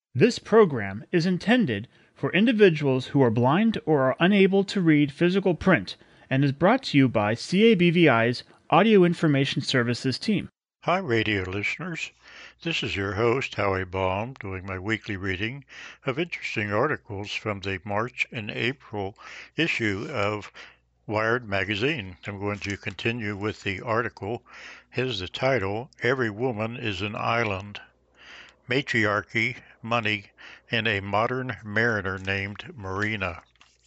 This program is intended for individuals who are blind or are unable to read physical print and is brought to you by CABVI's Audio Information Services team. Hi, radio listeners. This is your host, Howie Baum, doing my weekly reading of interesting articles from the March and April issue of Wired magazine. I'm going to continue with the article. Here's the title, Every Woman is an Island. Matriarchy, Money, and a Modern Mariner Named Marina.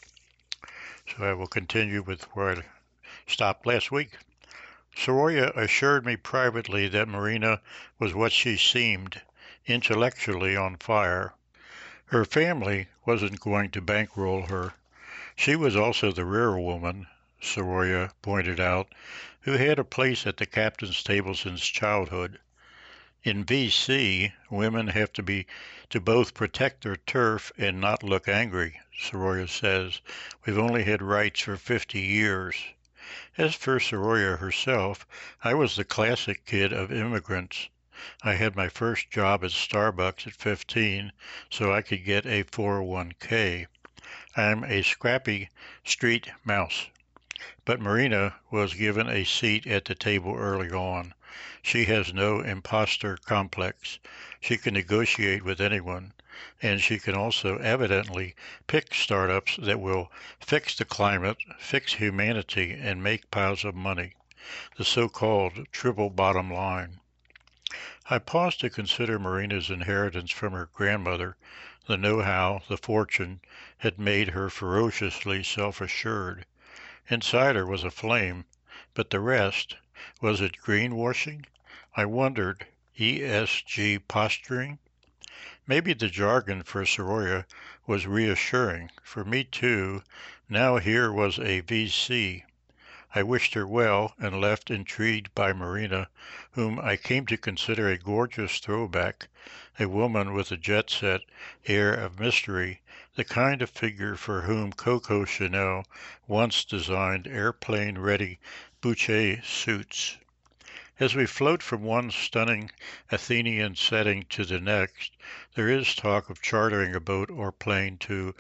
So I will continue with where I stopped last week. Soroya assured me privately that Marina was what she seemed, intellectually on fire. Her family wasn't going to bankroll her. She was also the rare woman, Soroya pointed out, who had a place at the captain's table since childhood. In VC, women have to both protect their turf and not look angry, Soroya says. We've only had rights for 50 years. As for Soroya herself, I was the classic kid of immigrants. I had my first job at Starbucks at 15, so I could get a 401k. I'm a scrappy street mouse. But Marina was given a seat at the table early on. She has no imposter complex. She can negotiate with anyone, and she can also evidently pick startups that will fix the climate, fix humanity, and make piles of money, the so-called triple bottom line. I paused to consider Marina's inheritance from her grandmother. The know-how, the fortune, had made her ferociously self-assured. Inside her was a flame, but the rest, was it greenwashing? I wondered, ESG posturing? Maybe the jargon for Soroya was reassuring. For me too, now here was a VC. I wished her well and left intrigued by Marina, whom I came to consider a gorgeous throwback, a woman with a jet-set air of mystery, the kind of figure for whom Coco Chanel once designed airplane-ready Boucher suits. As we float from one stunning Athenian setting to the next, there is talk of chartering a boat or plane to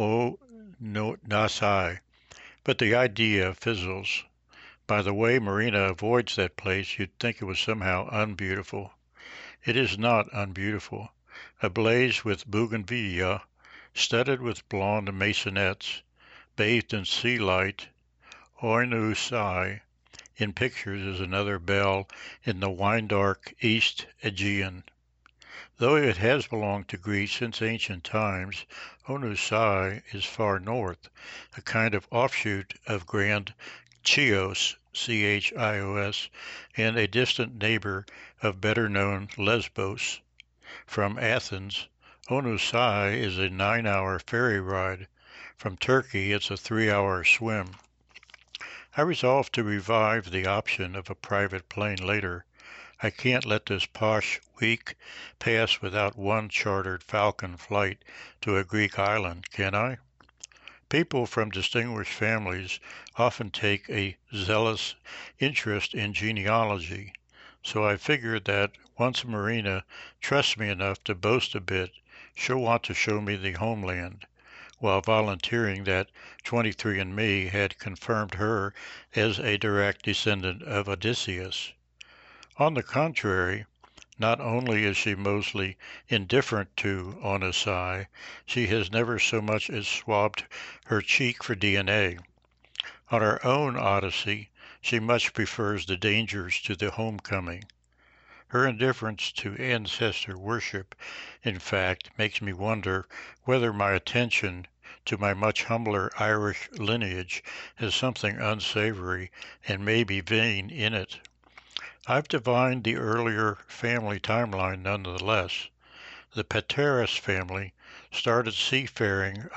Nassai, but the idea fizzles. By the way Marina avoids that place, you'd think it was somehow unbeautiful. It is not unbeautiful. Ablaze with bougainvillea, studded with blonde maisonettes, bathed in sea light, Oinousai, in pictures is another belle in the wine-dark East Aegean. Though it has belonged to Greece since ancient times, Oinousai is far north, a kind of offshoot of Grand Chios, Chios, and a distant neighbor of better-known Lesbos. From Athens, Oinousai is a 9-hour ferry ride. From Turkey, it's a 3-hour swim. I resolved to revive the option of a private plane later. I can't let this posh week pass without one chartered Falcon flight to a Greek island, can I? People from distinguished families often take a zealous interest in genealogy, so I figured that once Marina trusts me enough to boast a bit, she'll want to show me the homeland, while volunteering that 23andMe had confirmed her as a direct descendant of Odysseus. On the contrary, not only is she mostly indifferent to Onisai, she has never so much as swabbed her cheek for DNA. On her own Odyssey, she much prefers the dangers to the homecoming. Her indifference to ancestor worship, in fact, makes me wonder whether my attention to my much humbler Irish lineage has something unsavory and maybe vain in it. I've divined the earlier family timeline nonetheless. The Pateras family started seafaring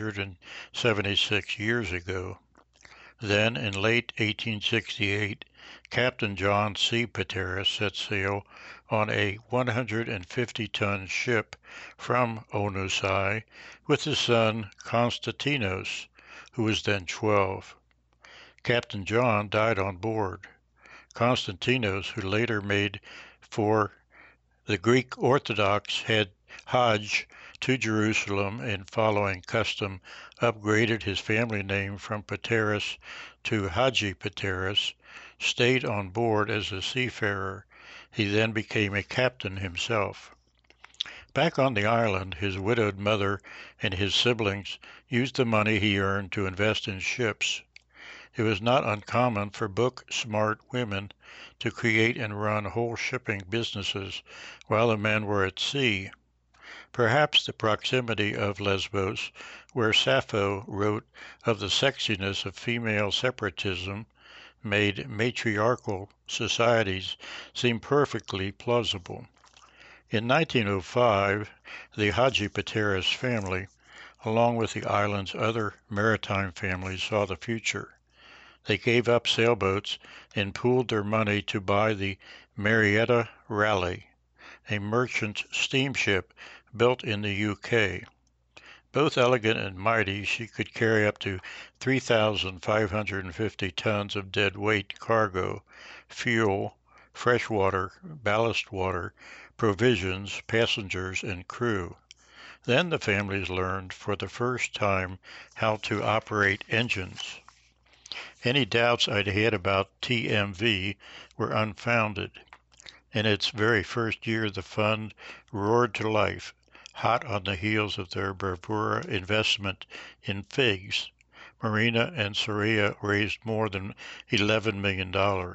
176 years ago. Then, in late 1868, Captain John C. Pateras set sail on a 150-ton ship from Onisai with his son Konstantinos, who was then 12. Captain John died on board. Konstantinos, who later made for the Greek Orthodox Hajj to Jerusalem and following custom upgraded his family name from Pateras to Haji Pateras, stayed on board as a seafarer. He then became a captain himself. Back on the island, his widowed mother and his siblings used the money he earned to invest in ships. It was not uncommon for book-smart women to create and run whole shipping businesses while the men were at sea. Perhaps the proximity of Lesbos, where Sappho wrote of the sexiness of female separatism, made matriarchal societies seem perfectly plausible. In 1905, the Haji Pateras family, along with the island's other maritime families, saw the future. They gave up sailboats and pooled their money to buy the Marietta Raleigh, a merchant steamship built in the UK. Both elegant and mighty, she could carry up to 3,550 tons of dead weight cargo, fuel, fresh water, ballast water, provisions, passengers, and crew. Then the families learned for the first time how to operate engines. Any doubts I'd had about TMV were unfounded. In its very first year, the fund roared to life, hot on the heels of their bravura investment in figs. Marina and Soraya raised more than $11 million.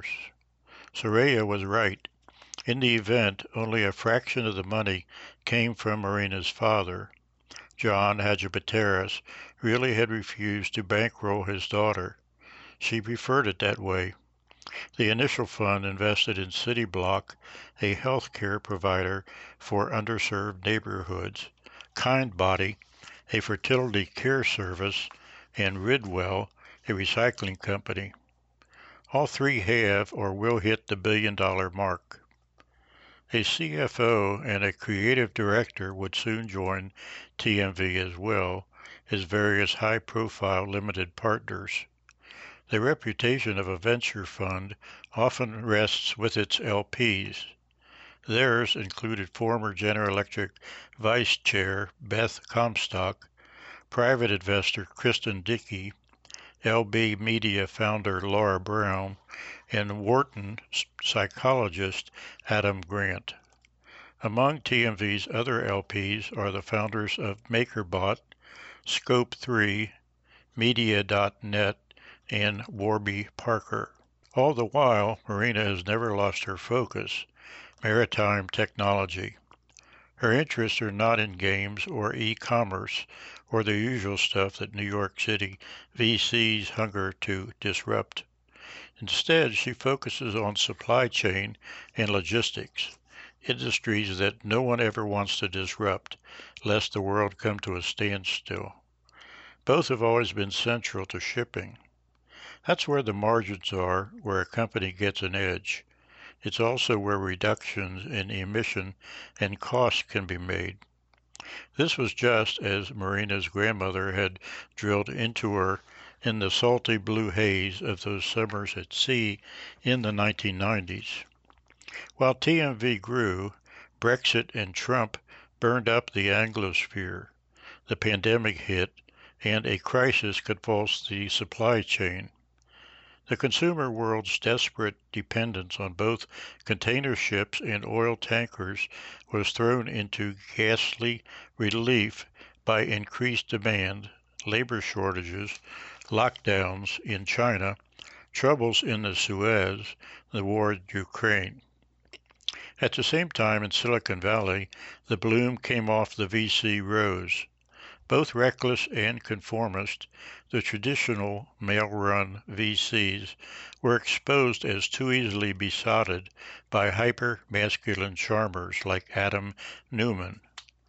Soraya was right. In the event, only a fraction of the money came from Marina's father. John Hadjipateras really had refused to bankroll his daughter. She preferred it that way. The initial fund invested in CityBlock, a health care provider for underserved neighborhoods, KindBody, a fertility care service, and Ridwell, a recycling company. All three have or will hit the billion-dollar mark. A CFO and a creative director would soon join TMV as well as various high-profile limited partners. The reputation of a venture fund often rests with its LPs. Theirs included former General Electric Vice Chair Beth Comstock, private investor Kristen Dickey, LB Media founder Laura Brown, and Wharton psychologist Adam Grant. Among TMV's other LPs are the founders of MakerBot, Scope3, Media.net, and Warby Parker. All the while, Marina has never lost her focus, maritime technology. Her interests are not in games or e-commerce or the usual stuff that New York City VCs hunger to disrupt. Instead, she focuses on supply chain and logistics, industries that no one ever wants to disrupt, lest the world come to a standstill. Both have always been central to shipping. That's where the margins are, where a company gets an edge. It's also where reductions in emission and cost can be made. This was just as Marina's grandmother had drilled into her in the salty blue haze of those summers at sea in the 1990s. While TMV grew, Brexit and Trump burned up the Anglosphere. The pandemic hit, and a crisis convulsed the supply chain. The consumer world's desperate dependence on both container ships and oil tankers was thrown into ghastly relief by increased demand, labor shortages, lockdowns in China, troubles in the Suez, the war in Ukraine. At the same time, in Silicon Valley, the bloom came off the VC rose. Both reckless and conformist, the traditional male-run VCs were exposed as too easily besotted by hyper-masculine charmers like Adam Neumann.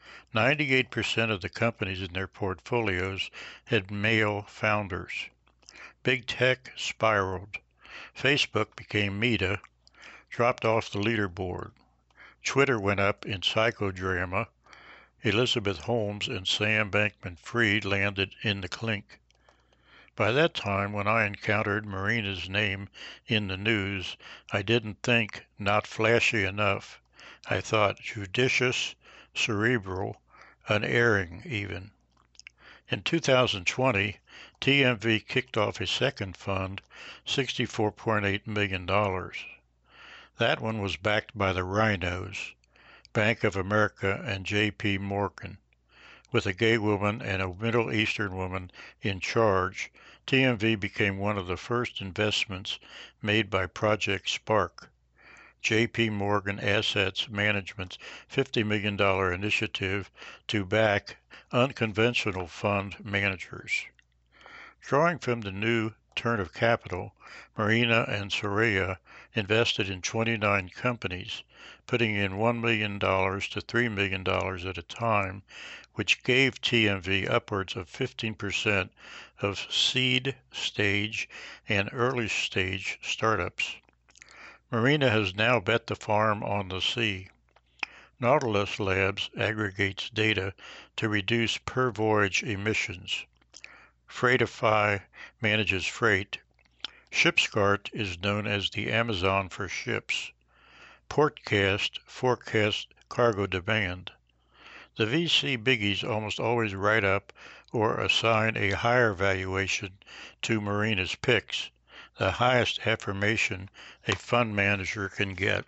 98% of the companies in their portfolios had male founders. Big tech spiraled. Facebook became Meta, dropped off the leaderboard. Twitter went up in psychodrama. Elizabeth Holmes and Sam Bankman-Fried landed in the clink. By that time, when I encountered Marina's name in the news, I didn't think not flashy enough. I thought judicious, cerebral, unerring even. In 2020, TMV kicked off a second fund, $64.8 million. That one was backed by the Rhinos, Bank of America and J.P. Morgan. With a gay woman and a Middle Eastern woman in charge, TMV became one of the first investments made by Project Spark, J.P. Morgan Assets Management's $50 million initiative to back unconventional fund managers. Drawing from the new turn of capital, Marina and Soraya invested in 29 companies, putting in $1 million to $3 million at a time, which gave TMV upwards of 15% of seed stage and early stage startups. Marina has now bet the farm on the sea. Nautilus Labs aggregates data to reduce per voyage emissions. Freightify manages freight. ShipScart is known as the Amazon for ships. Portcast forecasts cargo demand. The VC biggies almost always write up or assign a higher valuation to Marina's picks, the highest affirmation a fund manager can get.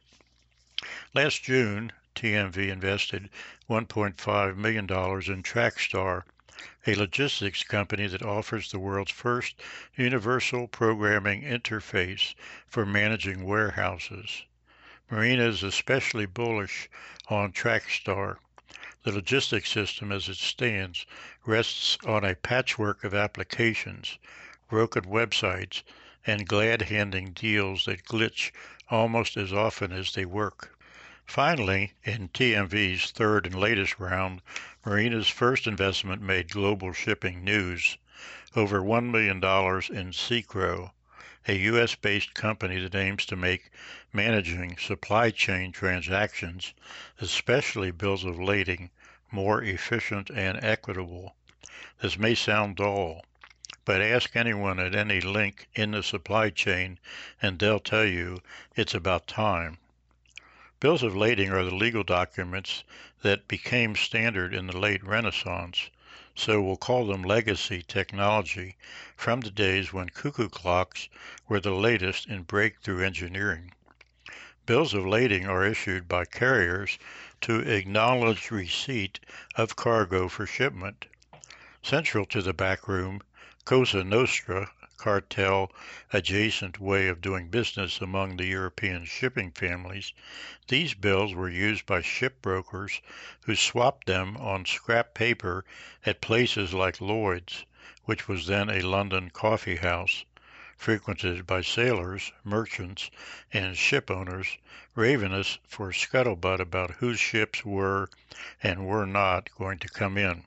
Last June, TMV invested $1.5 million in Trackstar, a logistics company that offers the world's first universal programming interface for managing warehouses. Marina is especially bullish on Trackstar. The logistics system as it stands rests on a patchwork of applications, broken websites, and glad-handing deals that glitch almost as often as they work. Finally, in TMV's third and latest round, Marina's first investment made global shipping news, over $1 million in Seacrow, a U.S.-based company that aims to make managing supply chain transactions, especially bills of lading, more efficient and equitable. This may sound dull, but ask anyone at any link in the supply chain and they'll tell you it's about time. Bills of lading are the legal documents that became standard in the late Renaissance, so we'll call them legacy technology from the days when cuckoo clocks were the latest in breakthrough engineering. Bills of lading are issued by carriers to acknowledge receipt of cargo for shipment. Central to the backroom, Cosa Nostra, cartel adjacent way of doing business among the European shipping families, these bills were used by shipbrokers who swapped them on scrap paper at places like Lloyd's, which was then a London coffee house, frequented by sailors, merchants, and ship owners, ravenous for scuttlebutt about whose ships were and were not going to come in.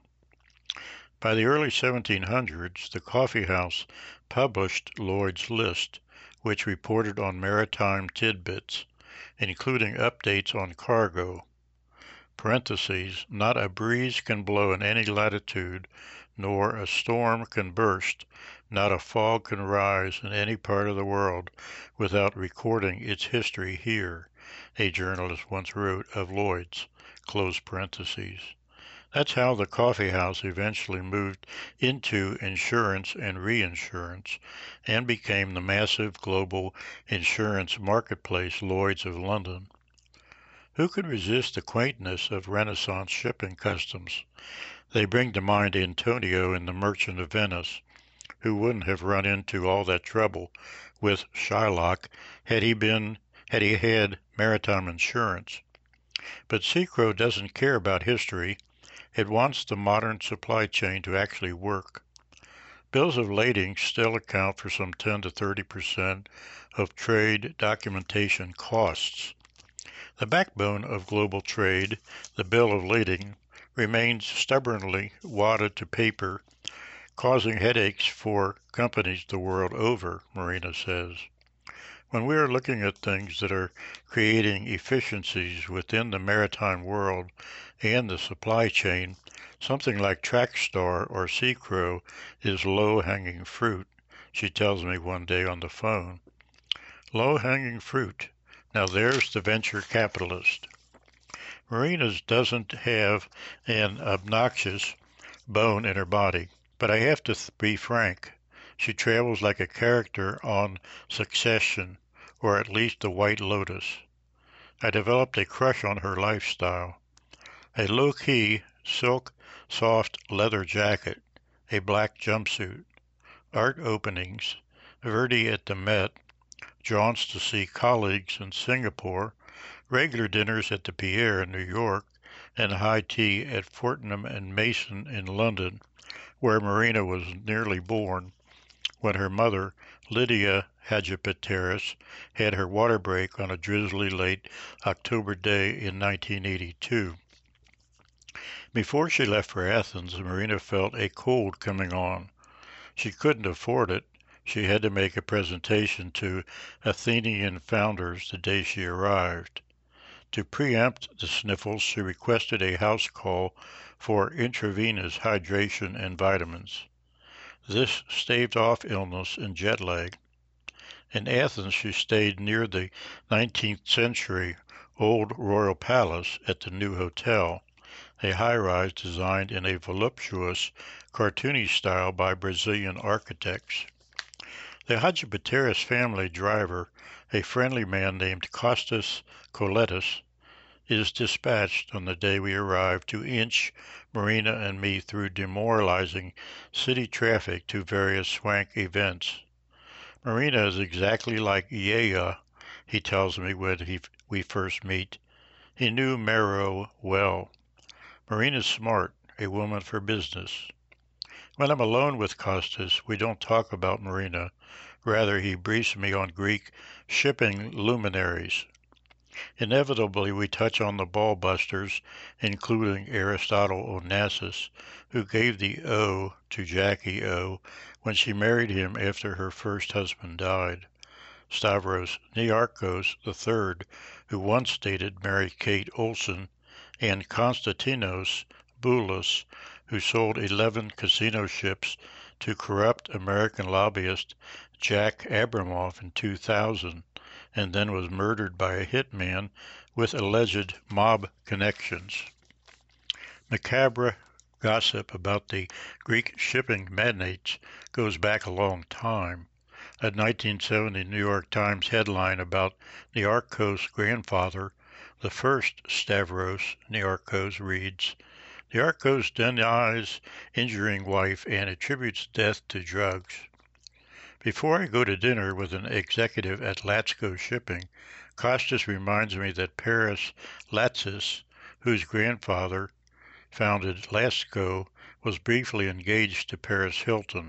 By the early 1700s, the coffee house published Lloyd's List, which reported on maritime tidbits, including updates on cargo. Parentheses, not a breeze can blow in any latitude, nor a storm can burst, not a fog can rise in any part of the world without recording its history here, a journalist once wrote of Lloyd's, close parentheses. That's how the coffee house eventually moved into insurance and reinsurance and became the massive global insurance marketplace Lloyd's of London. Who could resist the quaintness of Renaissance shipping customs? They bring to mind Antonio in The Merchant of Venice, who wouldn't have run into all that trouble with Shylock had he had maritime insurance. But Seacrow doesn't care about history. It wants the modern supply chain to actually work. Bills of lading still account for some 10 to 30% of trade documentation costs. The backbone of global trade, the bill of lading, remains stubbornly wadded to paper, causing headaches for companies the world over, Marina says. When we are looking at things that are creating efficiencies within the maritime world and the supply chain, something like Trackstar or Seacrow is low-hanging fruit, she tells me one day on the phone. Low-hanging fruit. Now there's the venture capitalist. Marina doesn't have an obnoxious bone in her body, but I have to be frank. She travels like a character on Succession, or at least The White Lotus. I developed a crush on her lifestyle. A low-key, silk, soft leather jacket, a black jumpsuit, art openings, Verdi at the Met, jaunts to see colleagues in Singapore, regular dinners at the Pierre in New York, and high tea at Fortnum and Mason in London, where Marina was nearly born, when her mother, Lydia Hadjipateras, had her water break on a drizzly late October day in 1982. Before she left for Athens, Marina felt a cold coming on. She couldn't afford it. She had to make a presentation to Athenian founders the day she arrived. To preempt the sniffles, she requested a house call for intravenous hydration and vitamins. This staved off illness and jet lag. In Athens, she stayed near the 19th century old royal palace at the New Hotel, a high-rise designed in a voluptuous, cartoony style by Brazilian architects. The Hadjipateras family driver, a friendly man named Costas Koletas, is dispatched on the day we arrive to inch Marina and me through demoralizing city traffic to various swank events. Marina is exactly like Yaya, he tells me when we first meet. He knew Mero well. Marina's smart, a woman for business. When I'm alone with Costas, we don't talk about Marina. Rather, he briefs me on Greek shipping luminaries. Inevitably, we touch on the ball-busters, including Aristotle Onassis, who gave the O to Jackie O when she married him after her first husband died. Stavros Niarchos III, who once dated Mary Kate Olsen, and Konstantinos Boulos, who sold 11 casino ships to corrupt American lobbyist Jack Abramoff in 2000, and then was murdered by a hitman with alleged mob connections. Macabre gossip about the Greek shipping magnates goes back a long time. A 1970 New York Times headline about Niarchos' grandfather, the first Stavros Niarchos, reads, Niarchos denies injuring wife and attributes death to drugs. Before I go to dinner with an executive at Latsko Shipping, Costas reminds me that Paris Latsis, whose grandfather founded Latsko, was briefly engaged to Paris Hilton.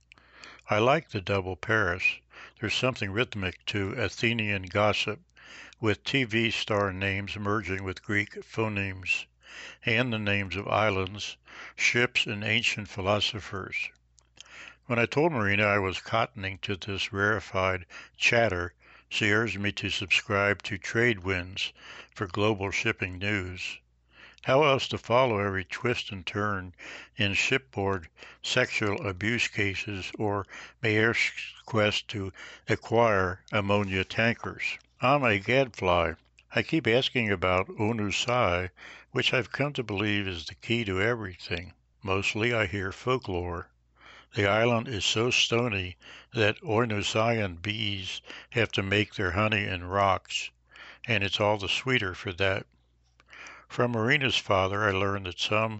I like the double Paris. There's something rhythmic to Athenian gossip, with TV star names merging with Greek phonemes, and the names of islands, ships, and ancient philosophers. When I told Marina I was cottoning to this rarefied chatter, she urged me to subscribe to TradeWinds for global shipping news. How else to follow every twist and turn in shipboard sexual abuse cases or Maersk's quest to acquire ammonia tankers? I'm a gadfly. I keep asking about Onusai, which I've come to believe is the key to everything. Mostly I hear folklore. The island is so stony that Onusian bees have to make their honey in rocks, and it's all the sweeter for that. From Marina's father I learned that some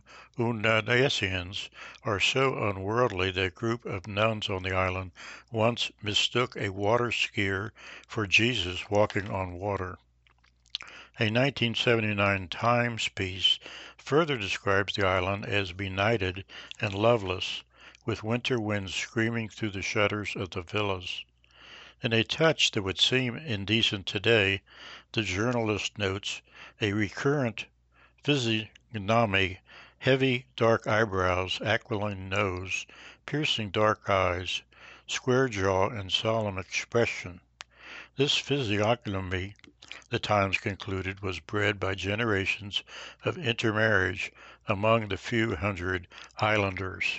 Unasians are so unworldly that a group of nuns on the island once mistook a water skier for Jesus walking on water. A 1979 Times piece further describes the island as benighted and loveless, with winter winds screaming through the shutters of the villas. In a touch that would seem indecent today, the journalist notes a recurrent physiognomy, heavy dark eyebrows, aquiline nose, piercing dark eyes, square jaw, and solemn expression. This physiognomy, the Times concluded, was bred by generations of intermarriage among the few hundred islanders.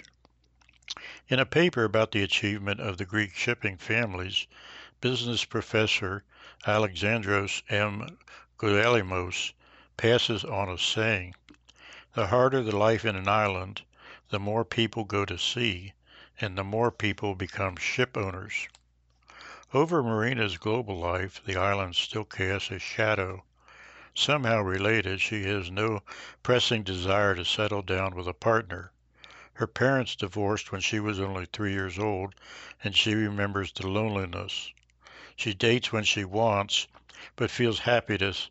In a paper about the achievement of the Greek shipping families, business professor Alexandros M. Goudalimos passes on a saying, "The harder the life in an island, the more people go to sea, and the more people become ship owners." Over Marina's global life, the island still casts a shadow. Somehow related, she has no pressing desire to settle down with a partner. Her parents divorced when she was only 3 years old, and she remembers the loneliness. She dates when she wants, but feels happiest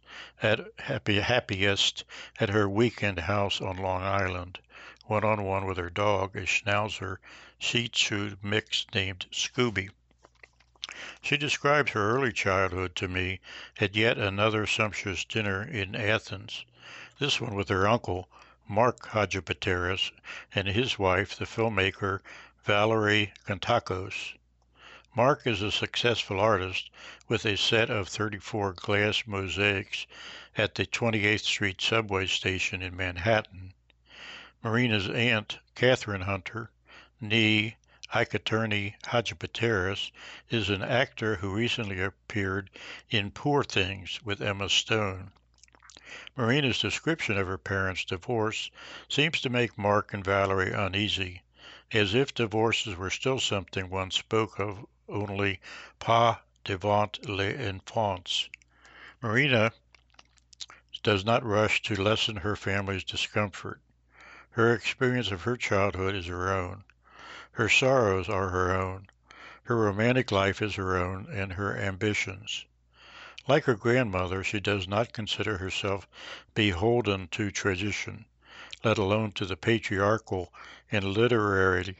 at her weekend house on Long Island, one-on-one with her dog, a Schnauzer Shih Tzu mix named Scooby. She describes her early childhood to me at yet another sumptuous dinner in Athens, this one with her uncle, Mark Hadjipateras, and his wife, the filmmaker Valerie Kontakos. Mark is a successful artist with a set of 34 glass mosaics at the 28th Street subway station in Manhattan. Marina's aunt, Catherine Hunter, née Ikaterni Hadjipateras, is an actor who recently appeared in Poor Things with Emma Stone. Marina's description of her parents' divorce seems to make Mark and Valerie uneasy, as if divorces were still something one spoke of only pas devant les enfants. Marina does not rush to lessen her family's discomfort. Her experience of her childhood is her own. Her sorrows are her own. Her romantic life is her own, and her ambitions. Like her grandmother, she does not consider herself beholden to tradition, let alone to the patriarchal and literary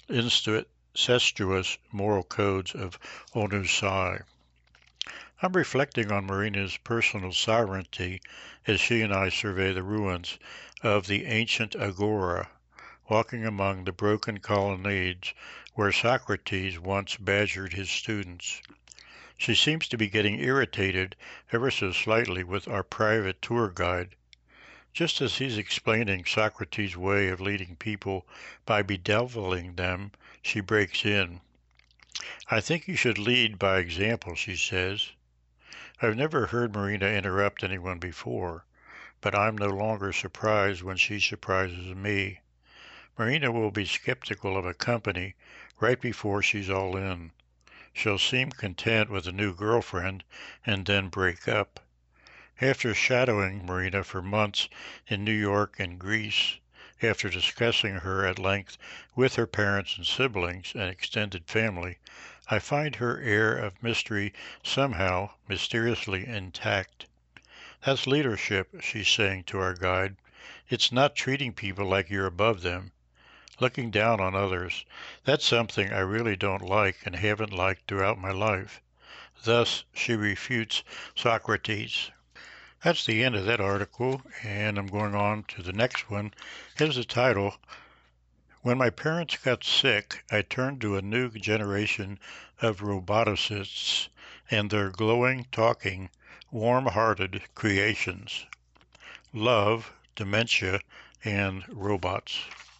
incestuous moral codes of Onusai. I'm reflecting on Marina's personal sovereignty as she and I survey the ruins of the ancient agora, walking among the broken colonnades where Socrates once badgered his students. She seems to be getting irritated ever so slightly with our private tour guide. Just as he's explaining Socrates' way of leading people by bedeviling them, she breaks in. "I think you should lead by example," she says. I've never heard Marina interrupt anyone before, but I'm no longer surprised when she surprises me. Marina will be skeptical of a company right before she's all in. She'll seem content with a new girlfriend and then break up. After shadowing Marina for months in New York and Greece, after discussing her at length with her parents and siblings and extended family, I find her air of mystery somehow mysteriously intact. "That's leadership," she's saying to our guide. "It's not treating people like you're above them. Looking down on others. That's something I really don't like and haven't liked throughout my life." Thus she refutes Socrates. That's the end of that article, and I'm going on to the next one. Here's the title: "When my parents got sick, I turned to a new generation of roboticists and their glowing, talking, warm-hearted creations. Love, Dementia, and Robots."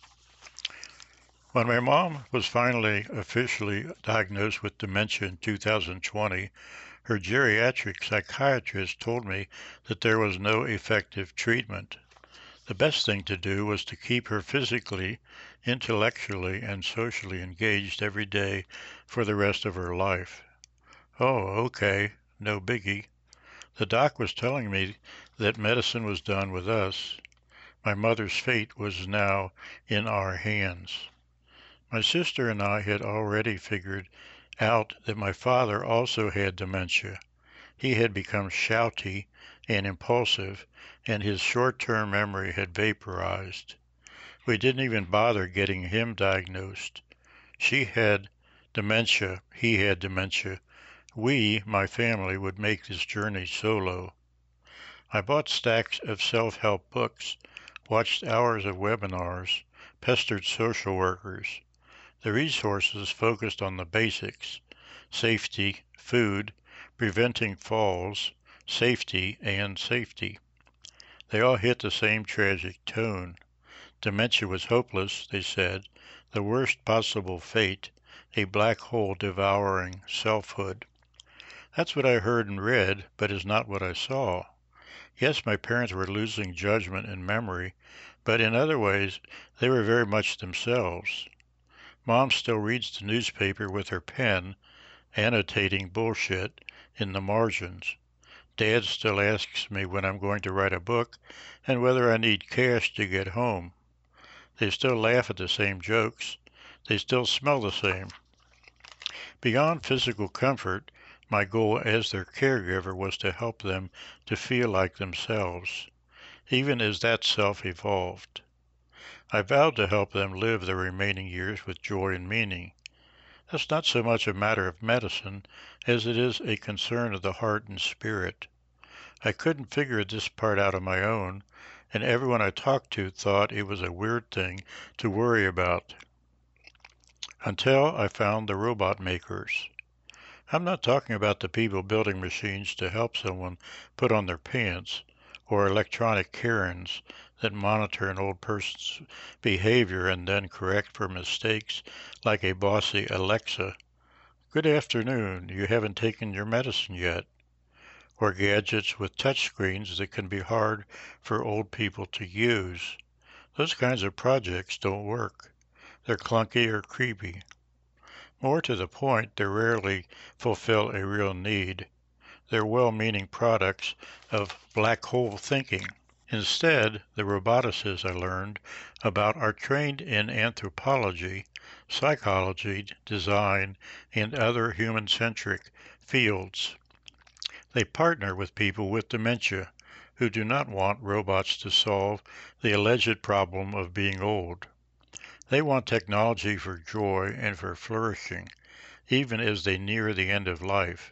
When my mom was finally officially diagnosed with dementia in 2020, her geriatric psychiatrist told me that there was no effective treatment. The best thing to do was to keep her physically, intellectually, and socially engaged every day for the rest of her life. Oh, okay, no biggie. The doc was telling me that medicine was done with us. My mother's fate was now in our hands. My sister and I had already figured out that my father also had dementia. He had become shouty and impulsive, and his short-term memory had vaporized. We didn't even bother getting him diagnosed. She had dementia, he had dementia. We, my family, would make this journey solo. I bought stacks of self-help books, watched hours of webinars, pestered social workers. The resources focused on the basics: safety, food, preventing falls, safety, and safety. They all hit the same tragic tone. Dementia was hopeless, they said, the worst possible fate, a black hole devouring selfhood. That's what I heard and read, but is not what I saw. Yes, my parents were losing judgment and memory, but in other ways, they were very much themselves. Mom still reads the newspaper with her pen, annotating bullshit in the margins. Dad still asks me when I'm going to write a book and whether I need cash to get home. They still laugh at the same jokes. They still smell the same. Beyond physical comfort, my goal as their caregiver was to help them to feel like themselves, even as that self evolved. I vowed to help them live their remaining years with joy and meaning. That's not so much a matter of medicine as it is a concern of the heart and spirit. I couldn't figure this part out on my own, and everyone I talked to thought it was a weird thing to worry about. Until I found the robot makers. I'm not talking about the people building machines to help someone put on their pants, or electronic Karens that monitor an old person's behavior and then correct for mistakes like a bossy Alexa. Good afternoon, you haven't taken your medicine yet. Or gadgets with touch screens that can be hard for old people to use. Those kinds of projects don't work. They're clunky or creepy. More to the point, they rarely fulfill a real need. They're well-meaning products of black hole thinking. Instead, the roboticists I learned about are trained in anthropology, psychology, design, and other human-centric fields. They partner with people with dementia who do not want robots to solve the alleged problem of being old. They want technology for joy and for flourishing, even as they near the end of life.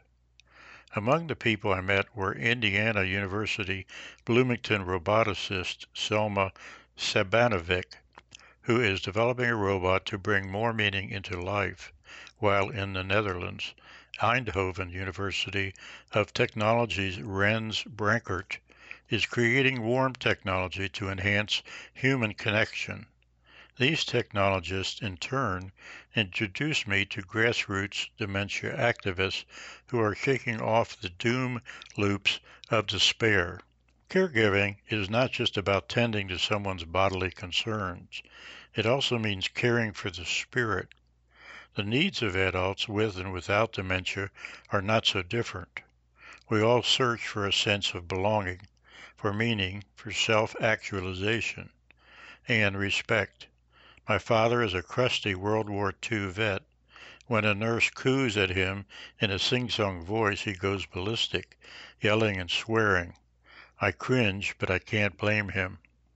Among the people I met were Indiana University Bloomington roboticist Selma Sabanovic, who is developing a robot to bring more meaning into life, while in the Netherlands, Eindhoven University of Technology's Rens Brankert is creating warm technology to enhance human connection. These technologists, in turn, introduced me to grassroots dementia activists who are shaking off the doom loops of despair. Caregiving is not just about tending to someone's bodily concerns. It also means caring for the spirit. The needs of adults with and without dementia are not so different. We all search for a sense of belonging, for meaning, for self-actualization, and respect. My father is a crusty World War II vet. When a nurse coos at him in a sing-song voice, he goes ballistic, yelling and swearing. I cringe, but I can't blame him.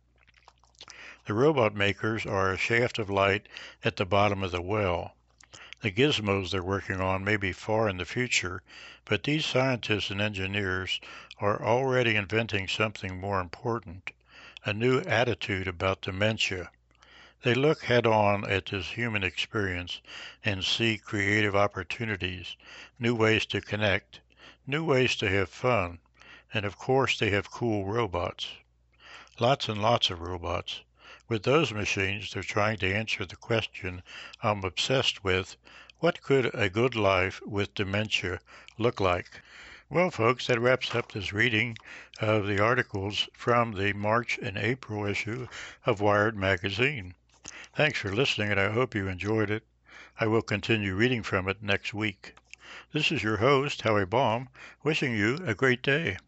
The robot makers are a shaft of light at the bottom of the well. The gizmos they're working on may be far in the future, but these scientists and engineers are already inventing something more important, a new attitude about dementia. They look head-on at this human experience and see creative opportunities, new ways to connect, new ways to have fun, and of course they have cool robots. Lots and lots of robots. With those machines, they're trying to answer the question I'm obsessed with: what could a good life with dementia look like? Well, folks, that wraps up this reading of the articles from the March and April issue of Wired magazine. Thanks for listening, and I hope you enjoyed it. I will continue reading from it next week. This is your host, Howie Baum, wishing you a great day.